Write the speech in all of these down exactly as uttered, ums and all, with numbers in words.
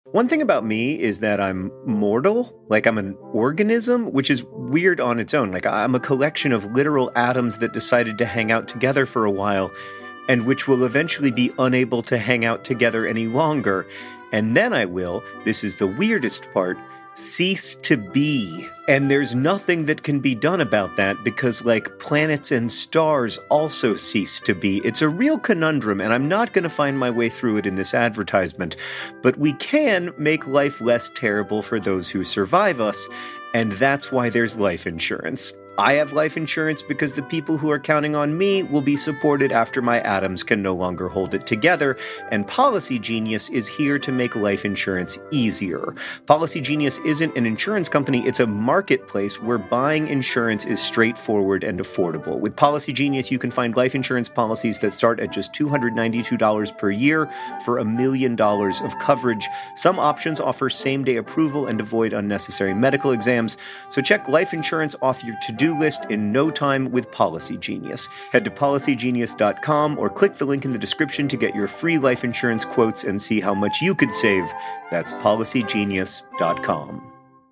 One thing about me is that I'm mortal, like I'm an organism, which is weird on its own. Like I'm a collection of literal atoms that decided to hang out together for a while, and which will eventually be unable to hang out together any longer. And then I will, this is the weirdest part, cease to be. And there's nothing that can be done about that because, like, planets and stars also cease to be. It's a real conundrum, and I'm not going to find my way through it in this advertisement. But we can make life less terrible for those who survive us, and that's why there's life insurance. I have life insurance because the people who are counting on me will be supported after my atoms can no longer hold it together, and Policy Genius is here to make life insurance easier. Policy Genius isn't an insurance company, it's a marketplace where buying insurance is straightforward and affordable. With Policy Genius, you can find life insurance policies that start at just two hundred ninety-two dollars per year for a million dollars of coverage. Some options offer same-day approval and avoid unnecessary medical exams, so check life insurance off your to-do list in no time with Policy Genius. Head to policy genius dot com or click the link in the description to get your free life insurance quotes and see how much you could save. That's policy genius dot com.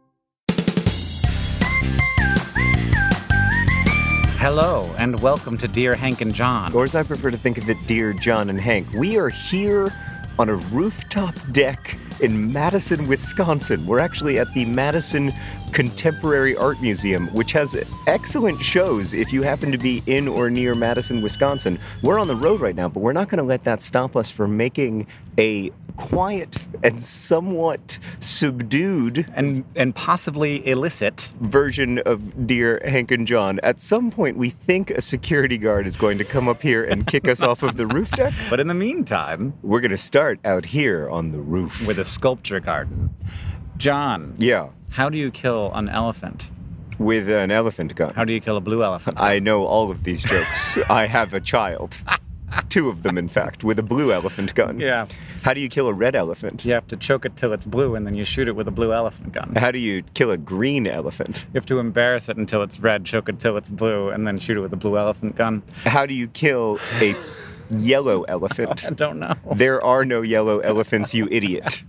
Hello, and welcome to Dear Hank and John. Or as I prefer to think of it, Dear John and Hank. We are here on a rooftop deck in Madison, Wisconsin. We're actually at the Madison Contemporary Art Museum, which has excellent shows if you happen to be in or near Madison, Wisconsin. We're on the road right now, but we're not going to let that stop us from making a quiet and somewhat subdued and and possibly illicit version of Dear Hank and John. At some point, we think a security guard is going to come up here and kick us off of the roof deck. But in the meantime, we're going to start out here on the roof. With a sculpture garden. John. Yeah. How do you kill an elephant? With an elephant gun. How do you kill a blue elephant? I know all of these jokes. I have a child. Two of them, in fact, with a blue elephant gun. Yeah. How do you kill a red elephant? You have to choke it till it's blue, and then you shoot it with a blue elephant gun. How do you kill a green elephant? You have to embarrass it until it's red, choke it till it's blue, and then shoot it with a blue elephant gun. How do you kill a yellow elephant? I don't know. There are no yellow elephants, you idiot.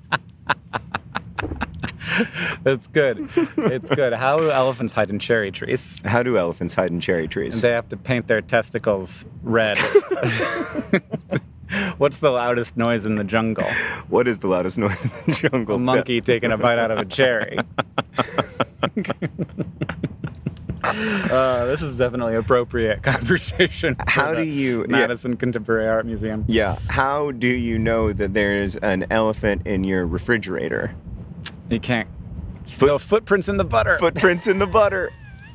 That's good. It's good. How do elephants hide in cherry trees? How do elephants hide in cherry trees? And they have to paint their testicles red. What's the loudest noise in the jungle? What is the loudest noise in the jungle? A monkey taking a bite out of a cherry. Uh, this is definitely appropriate conversation. How do you Madison yeah. Contemporary Art Museum? Yeah. How do you know that there's an elephant in your refrigerator? You can't. Foot, no footprints in the butter. Footprints in the butter.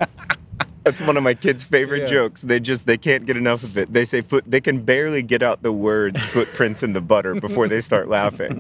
That's one of my kids' favorite yeah. jokes. They just they can't get enough of it. They say foot. They can barely get out the words "footprints in the butter" before they start laughing.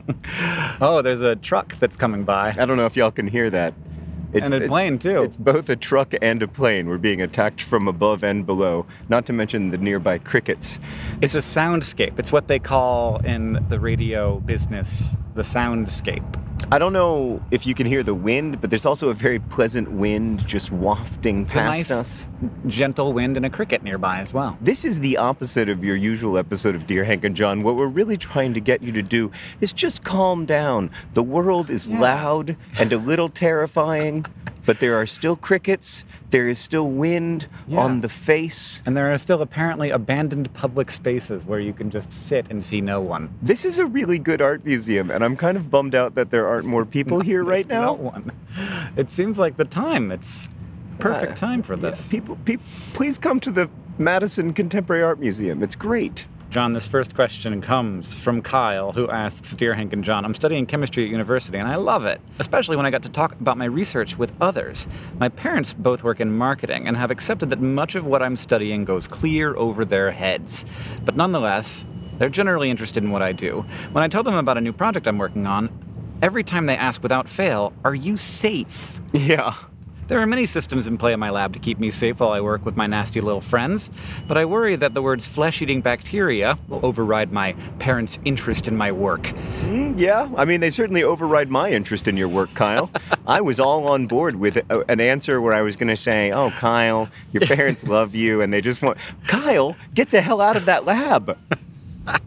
Oh, there's a truck that's coming by. I don't know if y'all can hear that. It's, and a it's, plane, too. It's both a truck and a plane. We're being attacked from above and below, not to mention the nearby crickets. It's a soundscape. It's what they call in the radio business the soundscape. I don't know if you can hear the wind, but there's also a very pleasant wind just wafting it's past a nice, us. Gentle wind and a cricket nearby as well. This is the opposite of your usual episode of Dear Hank and John. What we're really trying to get you to do is just calm down. The world is yeah. loud and a little terrifying, but there are still crickets. There is still wind yeah. on the face. And there are still apparently abandoned public spaces where you can just sit and see no one. This is a really good art museum, and I'm kind of bummed out that there aren't more people no, here right now. No one. It seems like the time. It's perfect uh, time for this. Yeah, people, people, please come to the Madison Contemporary Art Museum. It's great. John, this first question comes from Kyle, who asks, Dear Hank and John, I'm studying chemistry at university, and I love it, especially when I got to talk about my research with others. My parents both work in marketing and have accepted that much of what I'm studying goes clear over their heads. But nonetheless, they're generally interested in what I do. When I tell them about a new project I'm working on, every time they ask without fail, are you safe? Yeah. There are many systems in play in my lab to keep me safe while I work with my nasty little friends, but I worry that the words flesh-eating bacteria will override my parents' interest in my work. Mm, yeah, I mean, they certainly override my interest in your work, Kyle. I was all on board with a, an answer where I was going to say, oh, Kyle, your parents love you, and they just want... Kyle, get the hell out of that lab!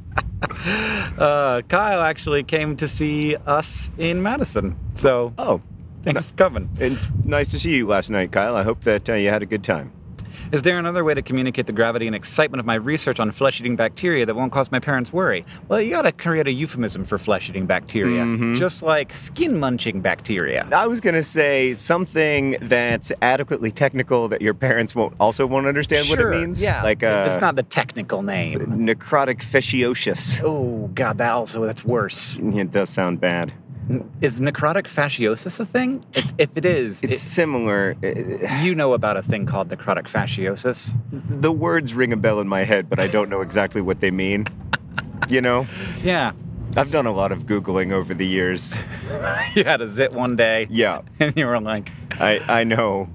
uh, Kyle actually came to see us in Madison. So, Oh, thanks for coming. and nice to see you last night, Kyle. I hope that uh, you had a good time. Is there another way to communicate the gravity and excitement of my research on flesh-eating bacteria that won't cause my parents worry? Well, you gotta create a euphemism for flesh-eating bacteria, Mm-hmm. just like skin-munching bacteria. I was going to say something that's adequately technical that your parents won't also won't understand Sure, what it means. yeah. Like uh, it's not the technical name. necrotic fasciiosis. Oh, God, that also, that's worse. It does sound bad. Is necrotic fasciosis a thing? If, if it is, It's it- similar. Uh, you know about a thing called necrotic fasciosis. The words ring a bell in my head, but I don't know exactly what they mean. You know, Yeah. I've done a lot of Googling over the years. You had a zit one day. Yeah, And you were like, I, I know.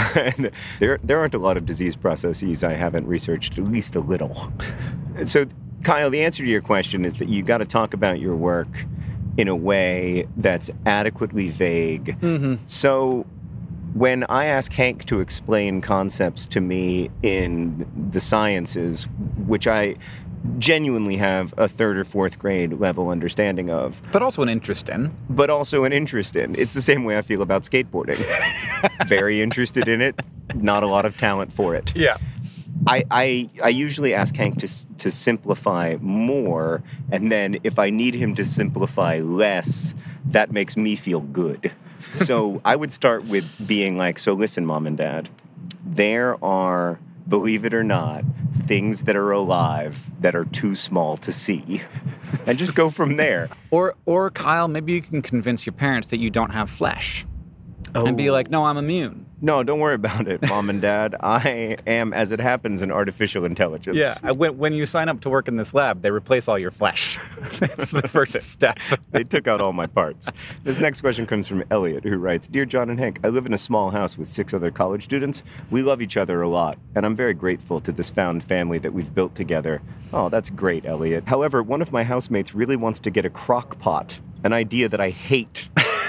there, there aren't a lot of disease processes I haven't researched, at least a little. So, Kyle, the answer to your question is that you got to talk about your work in a way that's adequately vague. mm-hmm. So, when I ask Hank to explain concepts to me in the sciences, which I genuinely have a third or fourth grade level understanding of, But also an interest in. but also an interest in. It's the same way I feel about skateboarding. Very interested in it, not a lot of talent for it. Yeah. I, I, I usually ask Hank to, s- to simplify more, and then if I need him to simplify less, that makes me feel good. So I would start with being like, so listen, Mom and Dad, there are, believe it or not, things that are alive that are too small to see. And just go from there. Or, or Kyle, maybe you can convince your parents that you don't have flesh. And be Oh. like, no, I'm immune. No, don't worry about it, Mom and Dad. I am, as it happens, an artificial intelligence. Yeah, I- when, when you sign up to work in this lab, they replace all your flesh. That's the first step. They took out all my parts. This next question comes from Elliot, who writes, Dear John and Hank, I live in a small house with six other college students. We love each other a lot, and I'm very grateful to this found family that we've built together. Oh, that's great, Elliot. However, one of my housemates really wants to get a crock pot, an idea that I hate.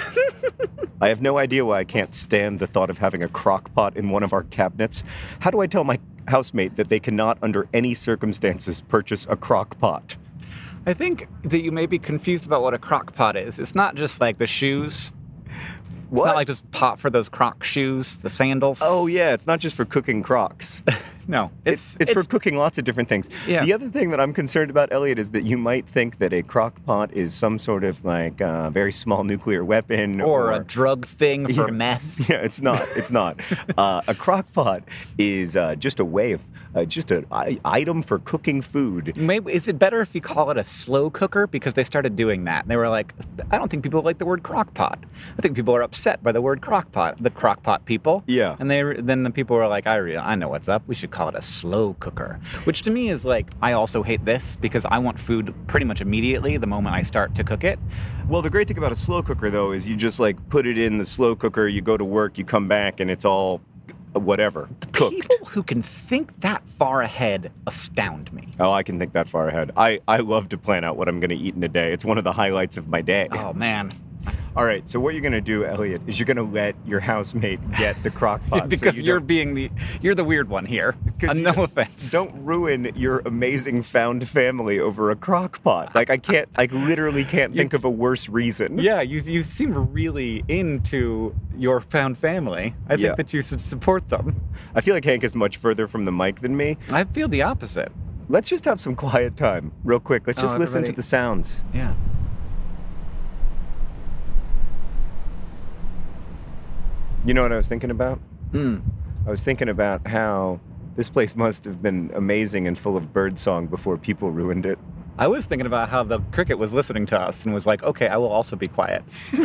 I have no idea why I can't stand the thought of having a crock pot in one of our cabinets. How do I tell my housemate that they cannot, under any circumstances, purchase a crock pot? I think that you may be confused about what a crock pot is. It's not just like the shoes. It's What? not like just pot for those croc shoes, the sandals. Oh, yeah, it's not just for cooking crocs. no. It's, it's, for cooking lots of different things. Yeah. The other thing that I'm concerned about, Elliot, is that you might think that a crock pot is some sort of like uh, very small nuclear weapon. Or, Or, a drug thing for Yeah. meth. Yeah, it's not. It's not. uh, a crock pot is uh, just a way of, uh, just an I- item for cooking food. Maybe is it better if you call it a slow cooker? Because they started doing that. They were like, I don't think people like the word crock pot. I think people are upset by the word crock pot. The crock pot people. Yeah. And they then the people were like, I re- I know what's up. We should call it a slow cooker. Which to me is like, I also hate this because I want food pretty much immediately the moment I start to cook it. Well, the great thing about a slow cooker, though, is you just like put it in the slow cooker, you go to work, you come back, and it's all whatever, cooked. People who can think that far ahead astound me. Oh, I can think that far ahead. I, I love to plan out what I'm going to eat in a day. It's one of the highlights of my day. Oh man. All right, so what you're going to do, Elliot, is you're going to let your housemate get the crock pot. so because you you're don't- being the you're the weird one here. 'cause Uh, you no don't- offense. Don't ruin your amazing found family over a crock pot. Like, I can't, I literally can't think of a worse reason. Yeah, you you seem really into your found family. I think Yeah. that you should support them. I feel like Hank is much further from the mic than me. I feel the opposite. Let's just have some quiet time, real quick. Let's Oh, just listen to everybody- the sounds. Yeah. You know what I was thinking about? Hmm. I was thinking about how this place must have been amazing and full of birdsong before people ruined it. I was thinking about how the cricket was listening to us and was like, okay, I will also be quiet.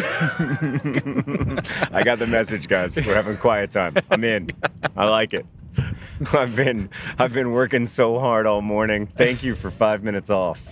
I got the message, guys. We're having quiet time. I'm in. I like it. I've been I've been working so hard all morning. Thank you for five minutes off.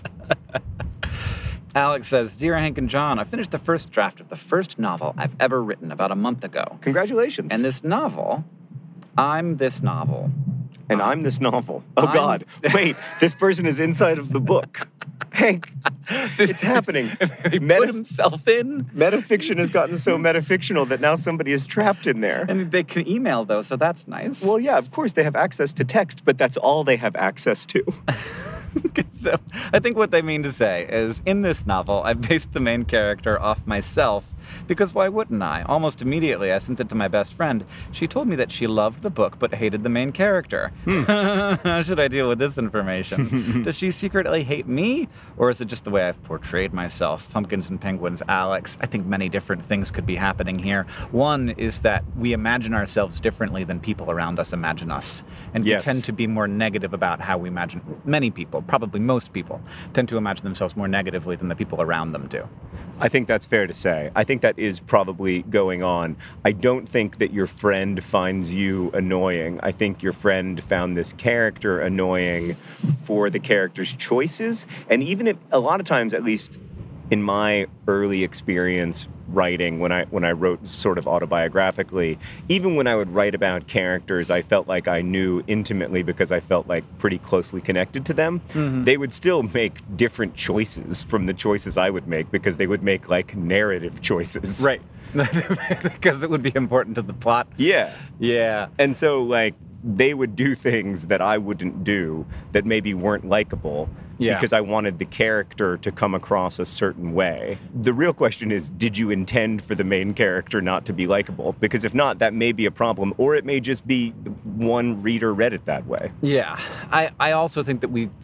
Alex says, Dear Hank and John, I finished the first draft of the first novel I've ever written about a month ago. Congratulations. And this novel, I'm this novel. And I'm this novel. Oh, I'm- God. Wait, this person is inside of the book. Hank, it's happening. He Meta- put himself in. Metafiction has gotten so metafictional that now somebody is trapped in there. And they can email, though, so that's nice. Well, yeah, of course they have access to text, but that's all they have access to. So I think what they mean to say is, in this novel, I based the main character off myself, because why wouldn't I? Almost immediately, I sent it to my best friend. She told me that she loved the book but hated the main character. Hmm. How should I deal with this information? Does she secretly hate me? Or is it just the way I've portrayed myself? Pumpkins and Penguins, Alex. I think many different things could be happening here. One is that we imagine ourselves differently than people around us imagine us. And Yes. we tend to be more negative about how we imagine. Many people, probably most people, tend to imagine themselves more negatively than the people around them do. I think that's fair to say. I think that is probably going on. I don't think that your friend finds you annoying. I think your friend found this character annoying for the character's choices. And even if, a lot of times, at least in my early experience writing, when I when I wrote sort of autobiographically, even when I would write about characters I felt like I knew intimately because I felt like pretty closely connected to them, mm-hmm. they would still make different choices from the choices I would make because they would make like narrative choices. Right. Because it would be important to the plot. Yeah. Yeah. And so like they would do things that I wouldn't do that maybe weren't likable. Yeah. Because I wanted the character to come across a certain way. The real question is, did you intend for the main character not to be likable? Because if not, that may be a problem, or it may just be one reader read it that way. Yeah. I, I also think that we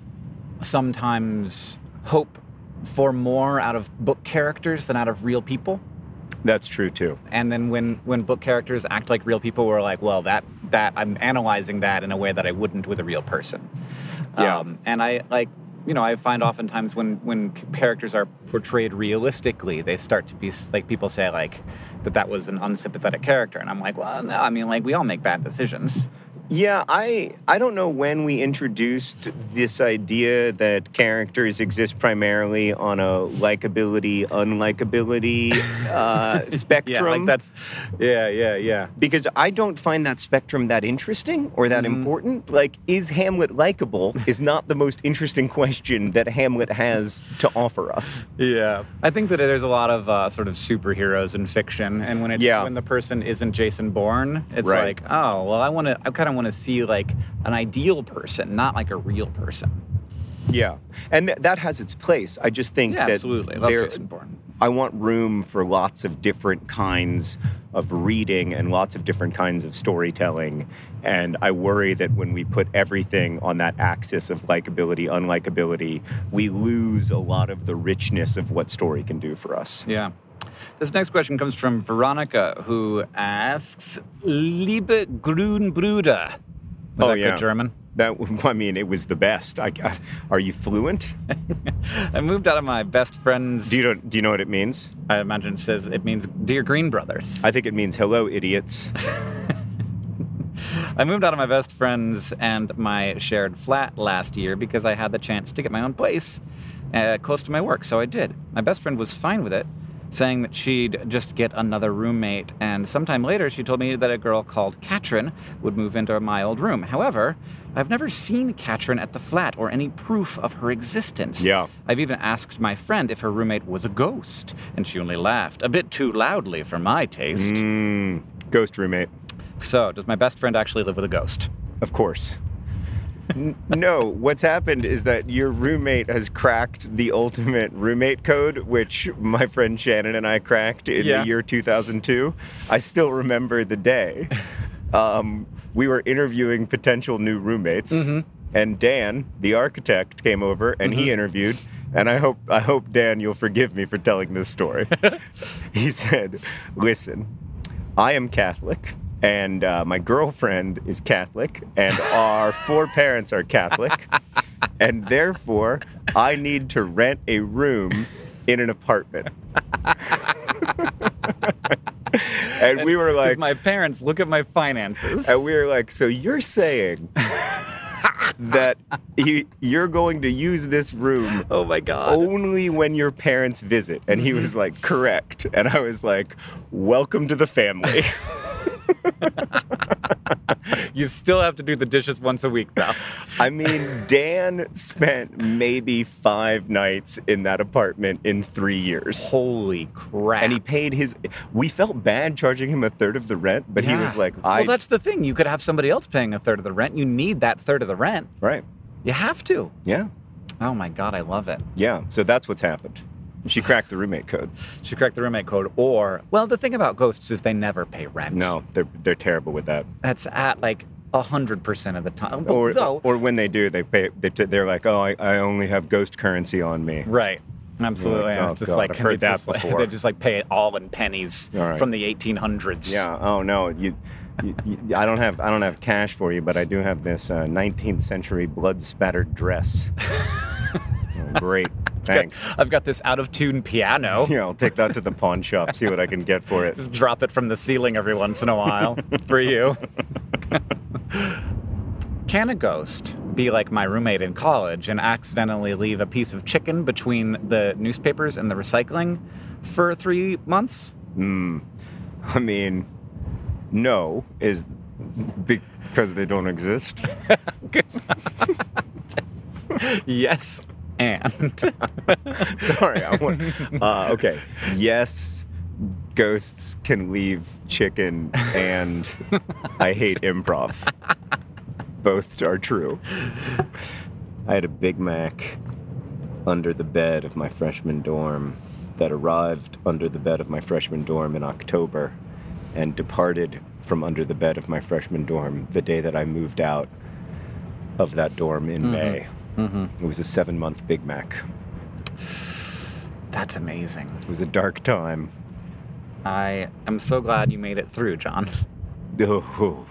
sometimes hope for more out of book characters than out of real people. That's true, too. And then when, when book characters act like real people, we're like, well, that, that I'm analyzing that in a way that I wouldn't with a real person. Yeah. Um, and I, like... You know, I find oftentimes when, when characters are portrayed realistically, they start to be, like, people say, like, that that was an unsympathetic character. And I'm like, well, no, I mean, like, we all make bad decisions. Yeah, I I don't know when we introduced this idea that characters exist primarily on a likability, unlikability uh, spectrum. Yeah, like that's, yeah, yeah, yeah. Because I don't find that spectrum that interesting or that mm-hmm. important. Like, is Hamlet likable is not the most interesting question that Hamlet has to offer us. Yeah. I think that there's a lot of uh, sort of superheroes in fiction, and when it's yeah. when the person isn't Jason Bourne, it's right. like, oh, well, I want to, I kind of want to see like an ideal person, not like a real person. Yeah, and th- that has its place. I just think yeah, that absolutely. I love there, Jason Bourne. I want room for lots of different kinds of reading and lots of different kinds of storytelling. And I worry that when we put everything on that axis of likability, unlikability, we lose a lot of the richness of what story can do for us. Yeah. This next question comes from Veronica, who asks, Liebe Grünbrüder. Was oh, that yeah. good German? That, I mean, it was the best. I, I, are you fluent? I moved out of my best friend's... Do you know, do you know what it means? I imagine it says it means Dear Green Brothers. I think it means hello, idiots. I moved out of my best friend's and my shared flat last year because I had the chance to get my own place uh, close to my work, so I did. My best friend was fine with it, saying that she'd just get another roommate, and sometime later she told me that a girl called Katrin would move into my old room. However, I've never seen Katrin at the flat or any proof of her existence. Yeah. I've even asked my friend if her roommate was a ghost, and she only laughed, a bit too loudly for my taste. Mm, ghost roommate. So, does my best friend actually live with a ghost? Of course. N- no, what's happened is that your roommate has cracked the ultimate roommate code, which my friend Shannon and I cracked in yeah. the year two thousand two. I still remember the day. Um, we were interviewing potential new roommates, mm-hmm. and Dan, the architect, came over and mm-hmm. he interviewed. And I hope I hope Dan, you'll forgive me for telling this story. He said, "Listen, I am Catholic. And uh, my girlfriend is Catholic, and our four parents are Catholic, and therefore I need to rent a room in an apartment." And, and we were like, my parents look at my finances. And we were like, so you're saying that you, you're going to use this room oh my God. only when your parents visit? And he was like, correct. And I was like, welcome to the family. You still have to do the dishes once a week, though. I mean, Dan spent maybe five nights in that apartment in three years. Holy crap. And he paid his... We felt bad charging him a third of the rent, but yeah. he was like, I... Well, that's the thing. You could have somebody else paying a third of the rent. You need that third of the rent. Right. You have to. Yeah. Oh my God, I love it. Yeah, so that's what's happened. She cracked the roommate code. She cracked the roommate code, or, well, the thing about ghosts is they never pay rent. No, they're they're terrible with that. That's at like one hundred percent of the time. Or, Though, or when they do, they pay. They t- they're like, oh, I, I only have ghost currency on me. right. Absolutely. Like, oh, it's just God, like, I've heard it's that just like- before. they just like pay it all in pennies All right. from the eighteen hundreds. Yeah. Oh no, you, you, you. I don't have. I don't have cash for you, but I do have this uh, nineteenth century blood spattered dress. Oh, great. Thanks. I've got this out of tune piano. Yeah, I'll take that to the pawn shop. See what I can get for it. Just drop it from the ceiling every once in a while for you. Can a ghost be like my roommate in college and accidentally leave a piece of chicken between the newspapers and the recycling for three months? I mean, no, is because they don't exist. Yes, and. Sorry. I want, uh, okay. Yes, ghosts can leave chicken, and I hate improv. Both are true. I had a Big Mac under the bed of my freshman dorm that arrived under the bed of my freshman dorm in October and departed from under the bed of my freshman dorm the day that I moved out of that dorm in mm-hmm. May. Mm-hmm. It was a seven-month Big Mac. That's amazing. It was a dark time. I am so glad you made it through, John. Oh,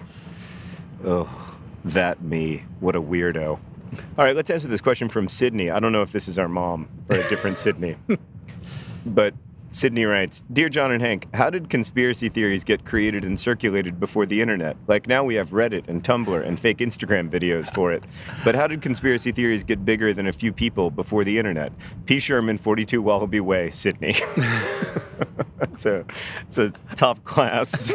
oh, that me. What a weirdo. All right, let's answer this question from Sydney. I don't know if this is our mom or a different Sydney. But Sydney writes, Dear John and Hank, how did conspiracy theories get created and circulated before the internet? Like now we have Reddit and Tumblr and fake Instagram videos for it. But how did conspiracy theories get bigger than a few people before the internet? P. Sherman, forty-two Wallaby Way, Sydney. It's a, it's a top class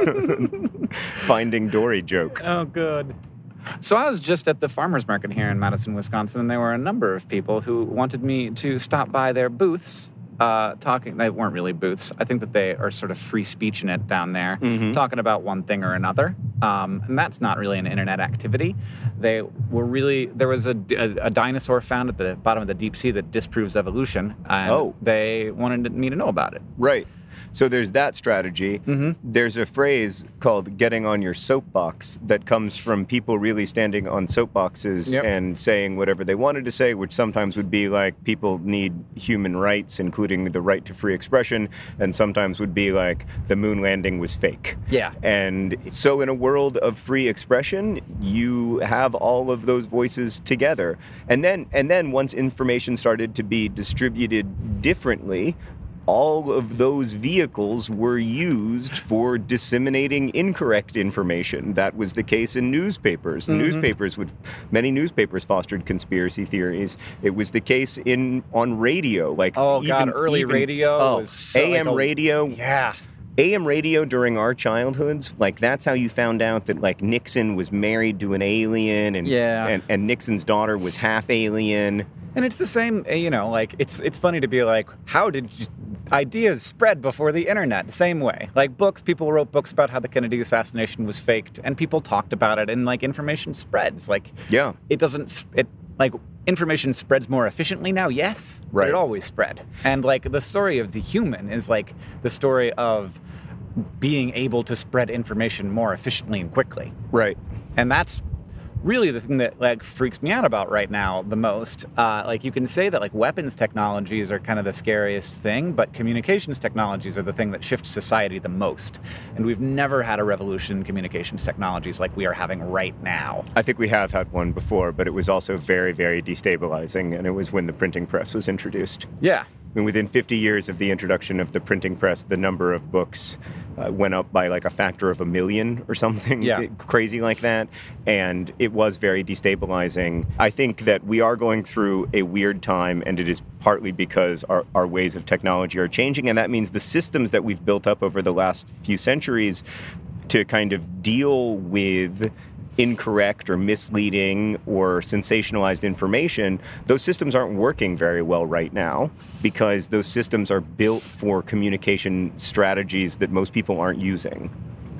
Finding Dory joke. Oh, good. So I was just at the farmer's market here in Madison, Wisconsin, and there were a number of people who wanted me to stop by their booths uh, talking. They weren't really booths. I think that they are sort of free speech in it down there, mm-hmm. talking about one thing or another. Um, and that's not really an internet activity. They were really, there was a, a, a dinosaur found at the bottom of the deep sea that disproves evolution. And oh. they wanted me to know about it. Right. So there's that strategy. Mm-hmm. There's a phrase called getting on your soapbox that comes from people really standing on soapboxes yep. and saying whatever they wanted to say, which sometimes would be like people need human rights, including the right to free expression, and sometimes would be like the moon landing was fake. Yeah. And so in a world of free expression, you have all of those voices together. And then and then once information started to be distributed differently, all of those vehicles were used for disseminating incorrect information. That was the case in newspapers. Mm-hmm. Newspapers would, many newspapers fostered conspiracy theories. It was the case in on radio, like oh even, god, early even, radio, oh, was so A M like a, radio, yeah. A M radio during our childhoods, like that's how you found out that like Nixon was married to an alien, and yeah. and, and Nixon's daughter was half alien. And it's the same, you know, like, it's it's funny to be like, how did you, ideas spread before the internet? Same way. Like, books, people wrote books about how the Kennedy assassination was faked, and people talked about it, and, like, information spreads. Like, yeah. it doesn't, it, like, information spreads more efficiently now, yes, right. but it always spread. And, like, the story of the human is, like, the story of being able to spread information more efficiently and quickly. Right. And that's really the thing that like freaks me out about right now the most. Uh, like you can say that like weapons technologies are kind of the scariest thing, but communications technologies are the thing that shifts society the most. And we've never had a revolution in communications technologies like we are having right now. I think we have had one before, but it was also very, very destabilizing, and it was when the printing press was introduced. Yeah. I mean, within fifty years of the introduction of the printing press, the number of books uh, went up by like a factor of a million or something yeah. crazy like that. And it was very destabilizing. I think that we are going through a weird time, and it is partly because our, our ways of technology are changing. And that means the systems that we've built up over the last few centuries to kind of deal with incorrect or misleading or sensationalized information, those systems aren't working very well right now because those systems are built for communication strategies that most people aren't using.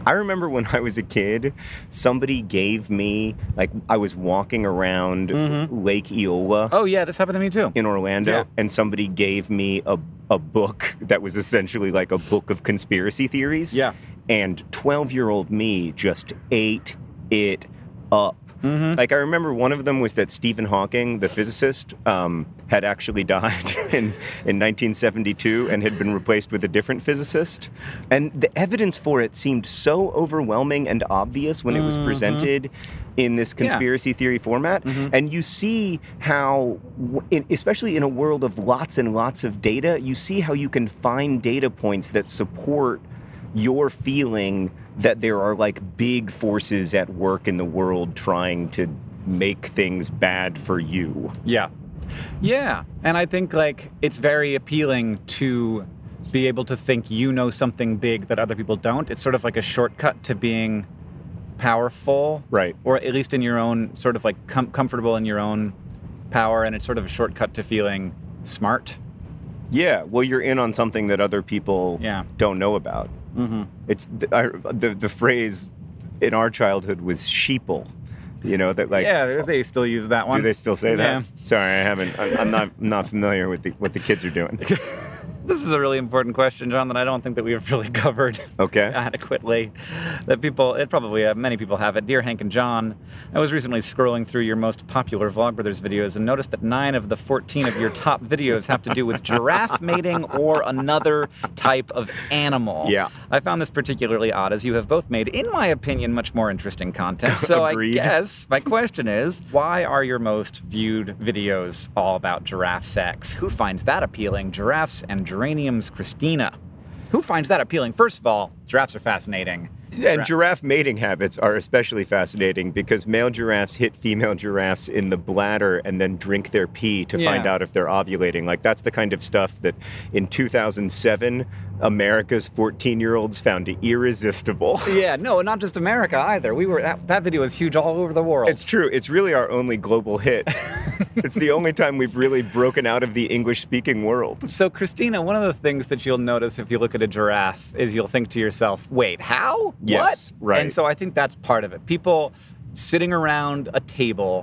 I remember when I was a kid, somebody gave me, like, I was walking around mm-hmm. Lake Eola. Oh, yeah, this happened to me too. In Orlando, yeah. and somebody gave me a, a book that was essentially like a book of conspiracy theories. Yeah. And twelve-year-old me just ate it up. Mm-hmm. Like, I remember one of them was that Stephen Hawking, the physicist, um, had actually died in, in nineteen seventy-two and had been replaced with a different physicist. And the evidence for it seemed so overwhelming and obvious when it was mm-hmm. presented in this conspiracy yeah. theory format. Mm-hmm. And you see how, in, especially in a world of lots and lots of data, you see how you can find data points that support your feeling that there are, like, big forces at work in the world trying to make things bad for you. Yeah. Yeah. And I think, like, it's very appealing to be able to think you know something big that other people don't. It's sort of like a shortcut to being powerful. Right. Or at least in your own, sort of, like, com- comfortable in your own power. And it's sort of a shortcut to feeling smart. Yeah. Well, you're in on something that other people yeah. don't know about. Mm-hmm. It's the, I, the the phrase in our childhood was sheeple, you know, that, like, yeah, they still use that one. Do they still say that? Yeah. Sorry, I haven't. I'm, I'm not I'm not familiar with the, what the kids are doing. This is a really important question, John, that I don't think that we've really covered okay. adequately. That people, it probably, uh, many people have it. Dear Hank and John, I was recently scrolling through your most popular Vlogbrothers videos and noticed that nine of the fourteen of your top videos have to do with giraffe mating or another type of animal. Yeah. I found this particularly odd, as you have both made, in my opinion, much more interesting content. So I guess my question is, why are your most viewed videos all about giraffe sex? Who finds that appealing? Giraffes and geraniums, Christina. Who finds that appealing? First of all, giraffes are fascinating. And giraffe mating habits are especially fascinating because male giraffes hit female giraffes in the bladder and then drink their pee to yeah. find out if they're ovulating. Like, that's the kind of stuff that in two thousand seven, America's fourteen-year-olds found irresistible. Yeah, no, not just America either. We were that, that video was huge all over the world. It's true. It's really our only global hit. It's the only time we've really broken out of the English-speaking world. So, Christina, one of the things that you'll notice if you look at a giraffe is you'll think to yourself, wait, how? Yes, what? right. And so I think that's part of it. People sitting around a table,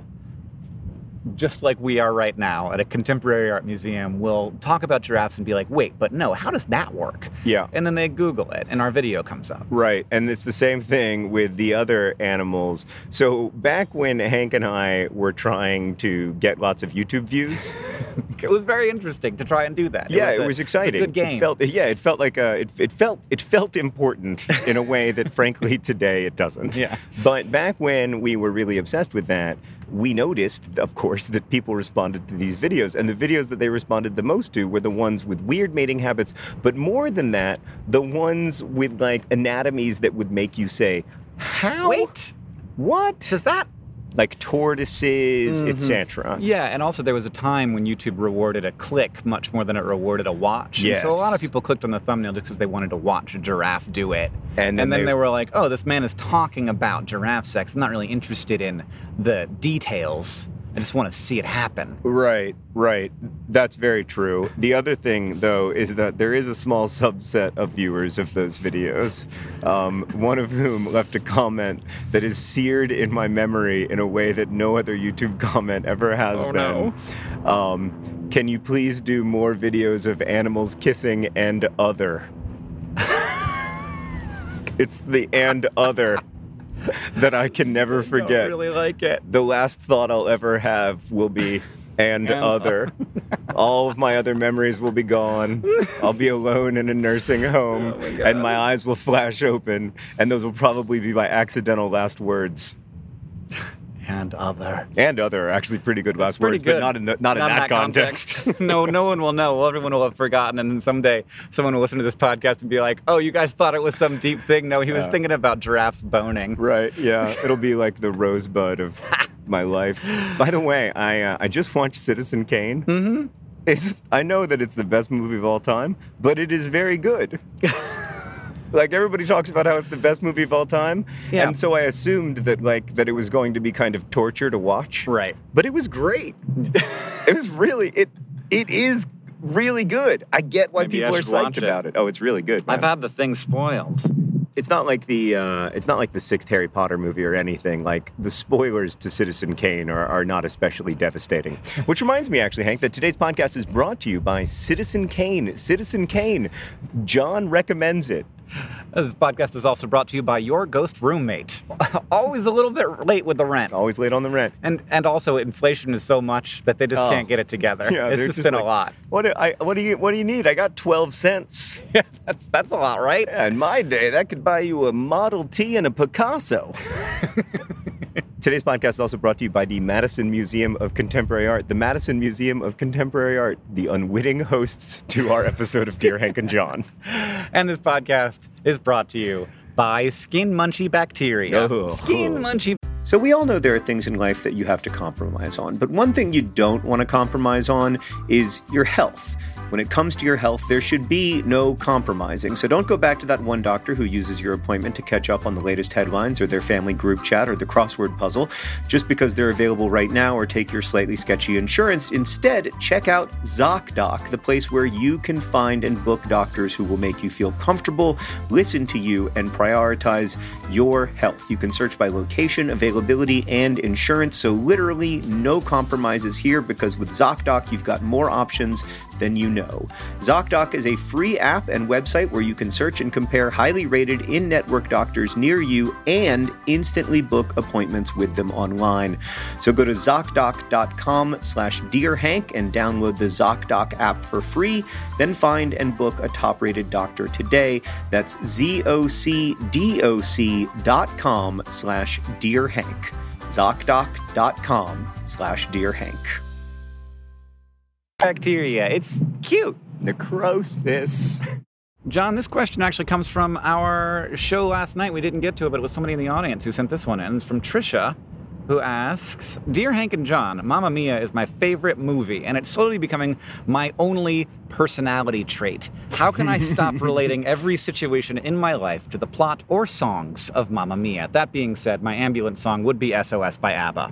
just like we are right now at a contemporary art museum, will talk about giraffes and be like, wait, but no, how does that work? Yeah. And then they Google it, and our video comes up. Right, and it's the same thing with the other animals. So back when Hank and I were trying to get lots of YouTube views... It was very interesting to try and do that. Yeah, it was, it a, was exciting. It was a good game. It felt, yeah, it felt like a, it, it felt it felt important in a way that, frankly, today it doesn't. Yeah. But back when we were really obsessed with that, we noticed, of course, that people responded to these videos, and the videos that they responded the most to were the ones with weird mating habits, but more than that, the ones with, like, anatomies that would make you say, how? Wait. What? Does that... Like tortoises, mm-hmm. et cetera. Yeah, and also there was a time when YouTube rewarded a click much more than it rewarded a watch. Yes. And so a lot of people clicked on the thumbnail just because they wanted to watch a giraffe do it. And then, and then they... they were like, oh, this man is talking about giraffe sex. I'm not really interested in the details. I just want to see it happen. Right, right. That's very true. The other thing, though, is that there is a small subset of viewers of those videos, um, one of whom left a comment that is seared in my memory in a way that no other YouTube comment ever has oh, been. No. Um, can you please do more videos of animals kissing and other? It's the and other that I can never forget. I don't really like it. The last thought I'll ever have will be and, and other. All of my other memories will be gone. I'll be alone in a nursing home, oh my and my eyes will flash open, and those will probably be my accidental last words. And other. And other are actually pretty good last pretty words, good. but not in the, not, not in that, that context. context. no, no one will know. Well, everyone will have forgotten, and then someday someone will listen to this podcast and be like, "Oh, you guys thought it was some deep thing? No, he was uh, thinking about giraffes boning." Right? Yeah, it'll be like the rosebud of my life. By the way, I uh, I just watched Citizen Kane. Mm-hmm. It's, I know that it's the best movie of all time, but it is very good. Like, everybody talks about how it's the best movie of all time, yeah. and so I assumed that, like, that it was going to be kind of torture to watch. Right. But it was great. It was really, it it is really good. I get why Maybe people I are should watch psyched it. about it. Oh, it's really good, man. I've had the thing spoiled. it's not like the uh, it's not like the sixth Harry Potter movie or anything. Like the spoilers to Citizen Kane are, are not especially devastating. Which reminds me, actually, Hank, that today's podcast is brought to you by Citizen Kane. Citizen Kane. John recommends it. This podcast is also brought to you by your ghost roommate. Always a little bit late with the rent. Always late on the rent. And and also inflation is so much that they just Oh. can't get it together. Yeah, it's they're just just been like, a lot. What do I? What do you? What do you need? I got twelve cents. Yeah, that's that's a lot, right? Yeah, in my day, that could buy you a Model T and a Picasso. Today's podcast is also brought to you by the Madison Museum of Contemporary Art. The Madison Museum of Contemporary Art, the unwitting hosts to our episode of Dear Hank and John. And this podcast is brought to you by Skin Munchie Bacteria. Oh. Skin Munchie. So we all know there are things in life that you have to compromise on, but one thing you don't want to compromise on is your health. When it comes to your health, there should be no compromising. So don't go back to that one doctor who uses your appointment to catch up on the latest headlines or their family group chat or the crossword puzzle just because they're available right now or take your slightly sketchy insurance. Instead, check out ZocDoc, the place where you can find and book doctors who will make you feel comfortable, listen to you, and prioritize your health. You can search by location, availability, and insurance. So literally no compromises here because with ZocDoc, you've got more options than you know. ZocDoc is a free app and website where you can search and compare highly rated in-network doctors near you and instantly book appointments with them online. So go to ZocDoc.com slash Dear Hank and download the ZocDoc app for free. Then find and book a top-rated doctor today. That's Z-O-C-D-O-C dot com slash Dear Hank. ZocDoc.com slash Dear Hank. Bacteria. It's cute. Necrosis. John, this question actually comes from our show last night. We didn't get to it, but it was somebody in the audience who sent this one in. It's from Trisha, who asks, Dear Hank and John, Mamma Mia is my favorite movie, and it's slowly becoming my only personality trait. How can I stop relating every situation in my life to the plot or songs of Mamma Mia? That being said, my ambulance song would be S O S by ABBA.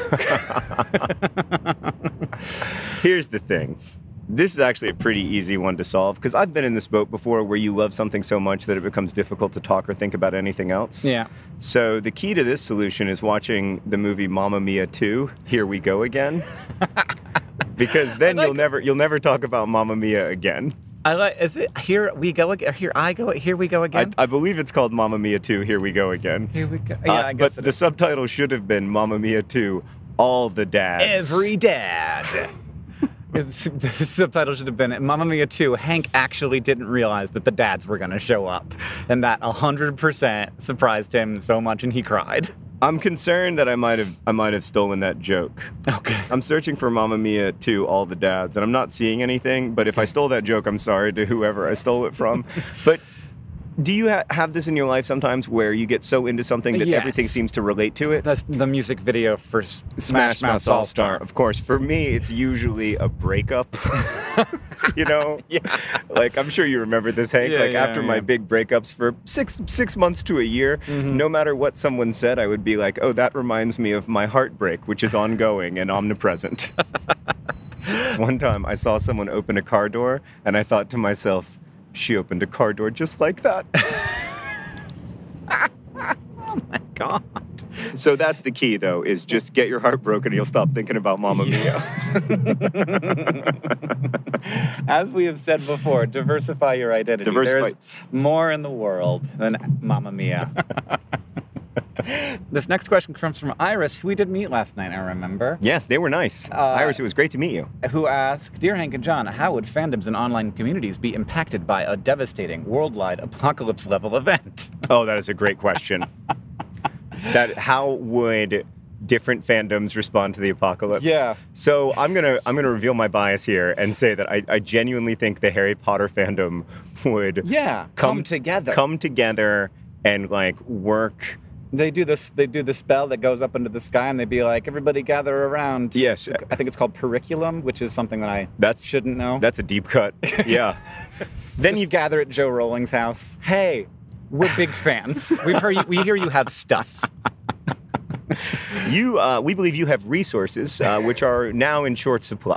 Here's the thing. This is actually a pretty easy one to solve because I've been in this boat before where you love something so much that it becomes difficult to talk or think about anything else. Yeah. So the key to this solution is watching the movie Mamma Mia two, Here We Go Again. Because then like- you'll never you'll never talk about Mamma Mia again. I like. Is it Here We Go Again? Here I go. Here we go I, again. I believe it's called Mamma Mia two, Here We Go Again. Here we go. Yeah, Uh, I guess but it the is. subtitle should have been Mamma Mia two, All the Dads. Every dad. It's- the subtitle should have been Mamma Mia two, Hank actually didn't realize that the dads were going to show up. And that one hundred percent surprised him so much and he cried. I'm concerned that I might have I might have stolen that joke. Okay. I'm searching for Mamma Mia two, All the Dads, and I'm not seeing anything, but if I stole that joke, I'm sorry to whoever I stole it from. But do you ha- have this in your life sometimes where you get so into something that Yes. everything seems to relate to it? That's the music video for S- Smash Mouth All Star. Of course, for me, it's usually a breakup. You know? Yeah. Like, I'm sure you remember this, Hank. Yeah, like, yeah, after my yeah. big breakups for six six months to a year, Mm-hmm. no matter what someone said, I would be like, oh, that reminds me of my heartbreak, which is ongoing and omnipresent. One time, I saw someone open a car door, and I thought to myself, she opened a car door just like that. Oh my God. So that's the key, though, is just get your heart broken and you'll stop thinking about Mamma Mia. As we have said before, diversify your identity. Diversify. There's more in the world than Mamma Mia. This next question comes from Iris, who we did meet last night, I remember. Yes, they were nice. Uh, Iris, it was great to meet you. Who asked, Dear Hank and John, how would fandoms and online communities be impacted by a devastating worldwide apocalypse-level event? Oh, that is a great question. That how would different fandoms respond to the apocalypse? Yeah. So I'm gonna I'm gonna reveal my bias here and say that I, I genuinely think the Harry Potter fandom would Yeah, come together. come together and like work. They do this. They do the spell that goes up into the sky, and they'd be like, "Everybody gather around." Yes. I think it's called periculum, which is something that I That's shouldn't know. That's a deep cut. Yeah. Then Just you gather at Joe Rolling's house. Hey, we're big fans. We've heard. You, we hear you have stuff. You, uh, we believe you have resources uh, which are now in short supply.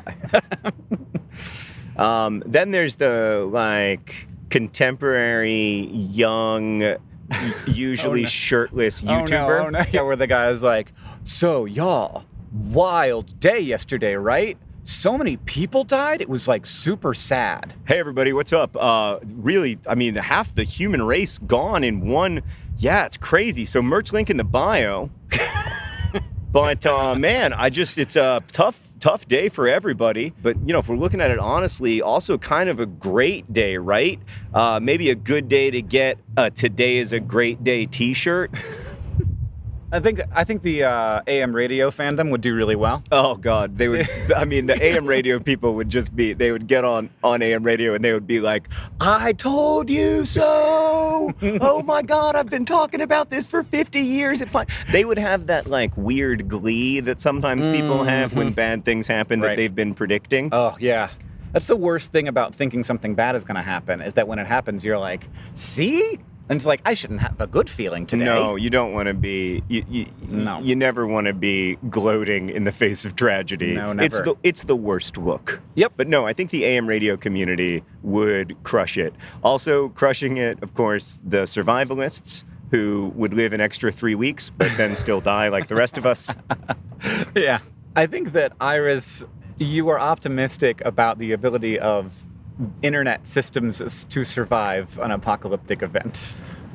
um, then there's the like contemporary young usually Oh, no. shirtless Oh, no, YouTuber. oh, no. Yeah, where the guy's like, so y'all, wild day yesterday, right? So many people died. It was like super sad. Hey everybody, what's up? Uh, really, I mean, half the human race gone in one. Yeah, it's crazy. So merch link in the bio. But uh, man, I just it's a tough, tough day for everybody. But you know, if we're looking at it honestly, also kind of a great day, right? Uh, maybe a good day to get a "Today is a Great Day" T-shirt. I think I think the uh, A M radio fandom would do really well. Oh God, they would. I mean, the A M radio people would just be. They would get on on A M radio and they would be like, "I told you so." Oh my God, I've been talking about this for fifty years. It fine. They would have that like weird glee that sometimes people have when bad things happen that Right. they've been predicting. Oh, yeah. That's the worst thing about thinking something bad is going to happen, is that when it happens, you're like, see? And it's like, I shouldn't have a good feeling today. No, you don't want to be. You, you, No. you never want to be gloating in the face of tragedy. No, It's never. the it's the worst look. Yep. But no, I think the A M radio community would crush it. Also, crushing it, of course, the survivalists who would live an extra three weeks but then still die like the rest of us. Yeah. I think that, Iris, you are optimistic about the ability of internet systems to survive an apocalyptic event.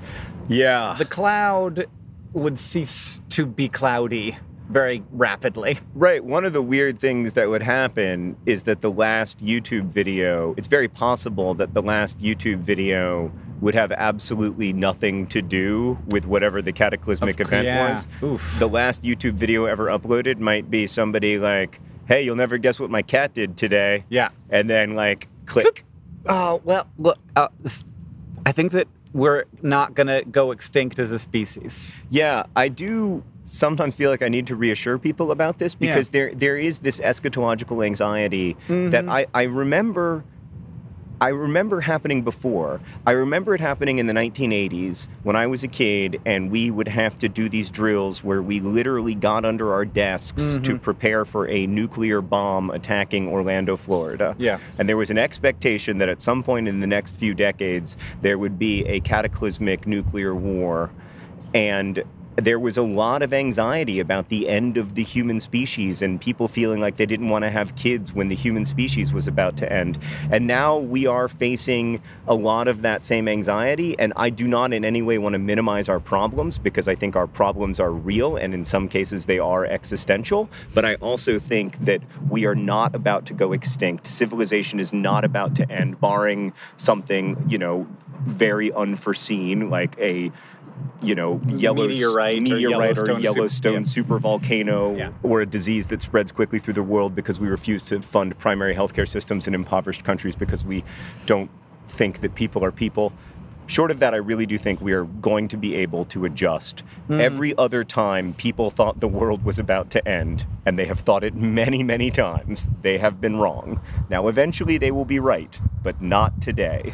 Yeah. The cloud would cease to be cloudy very rapidly. Right. One of the weird things that would happen is that the last YouTube video, it's very possible that the last YouTube video would have absolutely nothing to do with whatever the cataclysmic Of- event yeah. was. Oof. The last YouTube video ever uploaded might be somebody like, hey, you'll never guess what my cat did today. Yeah. And then like, click. Oh, well, look, uh, this- I think that we're not going to go extinct as a species. Yeah, I do sometimes feel like I need to reassure people about this because Yeah. there there is this eschatological anxiety Mm-hmm. that I, I remember I remember happening before. I remember it happening in the nineteen eighties when I was a kid and we would have to do these drills where we literally got under our desks Mm-hmm. to prepare for a nuclear bomb attacking Orlando, Florida. Yeah. And there was an expectation that at some point in the next few decades there would be a cataclysmic nuclear war. And there was a lot of anxiety about the end of the human species and people feeling like they didn't want to have kids when the human species was about to end. And now we are facing a lot of that same anxiety. And I do not in any way want to minimize our problems because I think our problems are real and in some cases they are existential. But I also think that we are not about to go extinct. Civilization is not about to end, barring something, you know, very unforeseen, like a you know, yellow Meteorite or meteorite or Yellowstone Yellowstone super- super volcano Yeah. or a disease that spreads quickly through the world because we refuse to fund primary healthcare systems in impoverished countries because we don't think that people are people. Short of that, I really do think we are going to be able to adjust. Mm. Every other time people thought the world was about to end, and they have thought it many, many times, they have been wrong. Now, eventually they will be right, but not today.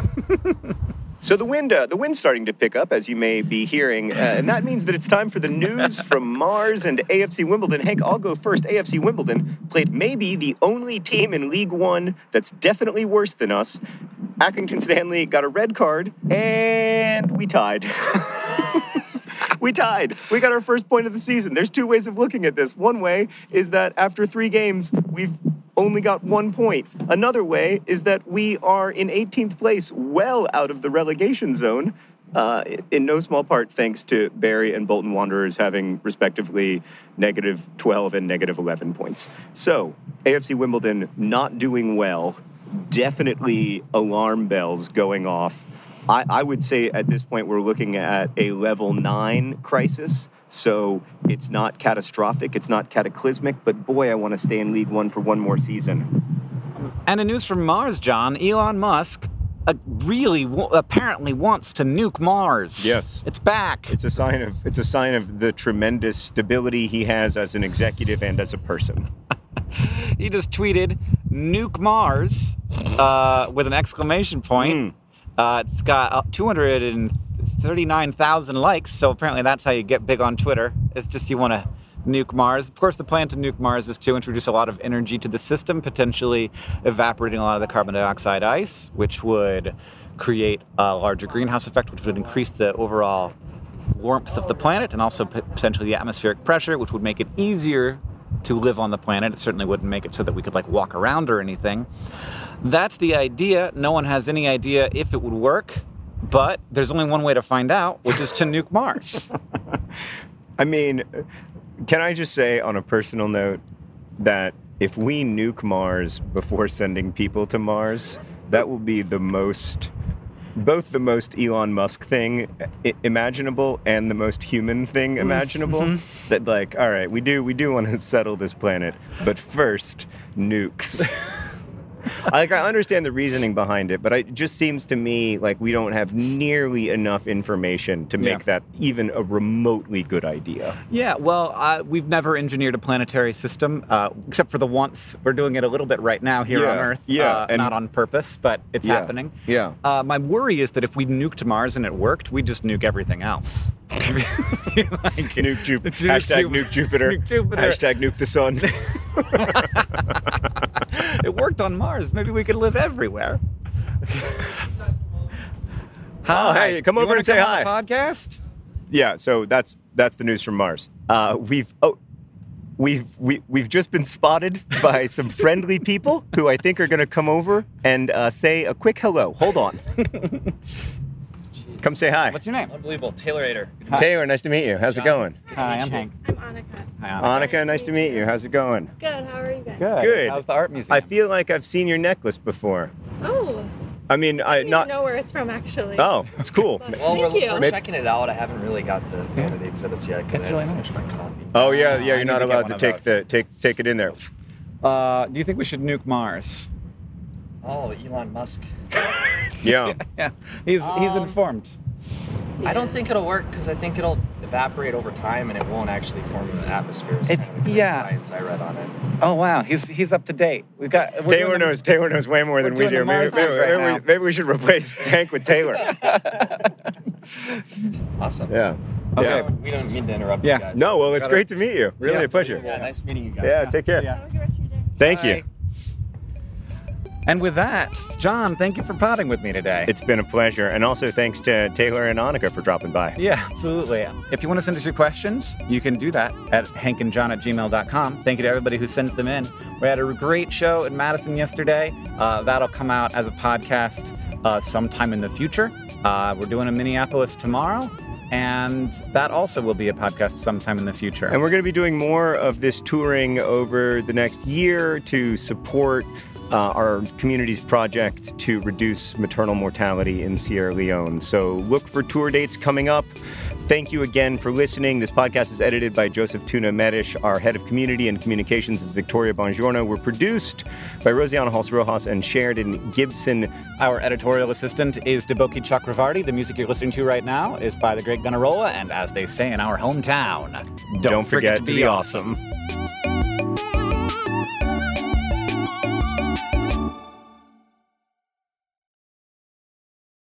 So the wind, uh, the wind's starting to pick up, as you may be hearing, uh, and that means that it's time for the news from Mars and A F C Wimbledon. Hank, I'll go first. A F C Wimbledon played maybe the only team in League One that's definitely worse than us. Accrington Stanley got a red card, and we tied. We tied. We got our first point of the season. There's two ways of looking at this. One way is that after three games, we've only got one point. Another way is that we are in eighteenth place, well out of the relegation zone, uh, in no small part thanks to Barry and Bolton Wanderers having respectively negative twelve and negative eleven points. So, A F C Wimbledon not doing well, definitely alarm bells going off. I, I would say at this point we're looking at a level nine crisis. So it's not catastrophic, it's not cataclysmic, but boy, I want to stay in League One for one more season. And in news from Mars, John, Elon Musk uh, really w- apparently wants to nuke Mars. Yes. It's back. It's a sign of it's a sign of the tremendous stability he has as an executive and as a person. He just tweeted, nuke Mars, uh, with an exclamation point. Mm. Uh, it's got uh, two hundred thirty-nine thousand likes, so apparently that's how you get big on Twitter. It's just you want to nuke Mars. Of course, the plan to nuke Mars is to introduce a lot of energy to the system, potentially evaporating a lot of the carbon dioxide ice, which would create a larger greenhouse effect, which would increase the overall warmth of the planet and also p- potentially the atmospheric pressure, which would make it easier to live on the planet. It certainly wouldn't make it so that we could like walk around or anything. That's the idea. No one has any idea if it would work, but there's only one way to find out, which is to nuke Mars. I mean, can I just say on a personal note that if we nuke Mars before sending people to Mars, that will be the most, both the most Elon Musk thing I- imaginable and the most human thing imaginable. Mm-hmm. That like, all right, we do we do want to settle this planet, but first nukes. Like, I understand the reasoning behind it, but it just seems to me like we don't have nearly enough information to make yeah. that even a remotely good idea. Yeah, well, uh, we've never engineered a planetary system, uh, except for the once. We're doing it a little bit right now here yeah. on Earth. Yeah, uh, and not on purpose, but it's yeah. happening. Yeah. Uh, my worry is that if we nuked Mars and it worked, we'd just nuke everything else. like, nuke Ju- hashtag nuke Jupiter. Nuke Jupiter. Hashtag nuke the sun. It worked on Mars. Maybe we could live everywhere. Hi. Oh, hey, come you over and say come hi. On the podcast? Yeah, so that's that's the news from Mars. Uh, we've oh, we've we, we've just been spotted by some friendly people who I think are going to come over and uh, say a quick hello. Hold on. Come say hi. What's your name? Unbelievable. Taylor Ader. Hi. Taylor, nice to meet you. How's it going? Hi, I'm Hank. I'm Annika. Hi, Annika. Annika, nice to meet you. How's it going? Good, how are you guys? Good. Good. How's the art museum? I feel like I've seen your necklace before. Oh, I mean, I I don't not. even know where it's from actually. Oh, it's cool. But Well, thank we're, you. we're Maybe- checking it out. I haven't really got to go to the exhibits yet because It's I really haven't nice. finished my coffee. Oh yeah, yeah. I You're need not to get allowed one to of take those. the take take it in there. Uh, do you think we should nuke Mars? Oh, Elon Musk. Yeah. Yeah, he's he's Um, informed. I don't think it'll work because I think it'll evaporate over time and it won't actually form in the atmosphere. It's It's- kind of the yeah. science I read on it. Oh wow, he's he's up to date. We've got we're Taylor doing the- knows. Taylor knows way more we're than we doing do. the Maybe, Mars maybe, House right maybe, now. we, maybe we should replace Tank with Taylor. Awesome. Yeah. Okay. Yeah. We don't mean to interrupt Yeah. you guys. No, well, it's Gotta- great to meet you. Really Yeah. a pleasure. Yeah, nice meeting you guys. Yeah, take care. Yeah. Have a good rest of your day. Thank Bye. you. And with that, John, thank you for potting with me today. It's been a pleasure. And also thanks to Taylor and Annika for dropping by. Yeah, absolutely. If you want to send us your questions, you can do that at hankandjohn at gmail dot com. Thank you to everybody who sends them in. We had a great show in Madison yesterday. Uh, that'll come out as a podcast uh, sometime in the future. Uh, we're doing a Minneapolis tomorrow, and that also will be a podcast sometime in the future. And we're going to be doing more of this touring over the next year to support uh, our community's project to reduce maternal mortality in Sierra Leone. So look for tour dates coming up. Thank you again for listening. This podcast is edited by Joseph Tuna Medish. Our head of community and communications is Victoria Bongiorno. We're produced by Rosiana Halse-Rojas and Sheridan Gibson. Our editorial assistant is Deboki Chakravarti. The music you're listening to right now is by the great Gunnarolla, and as they say in our hometown, don't, Don't forget to be awesome.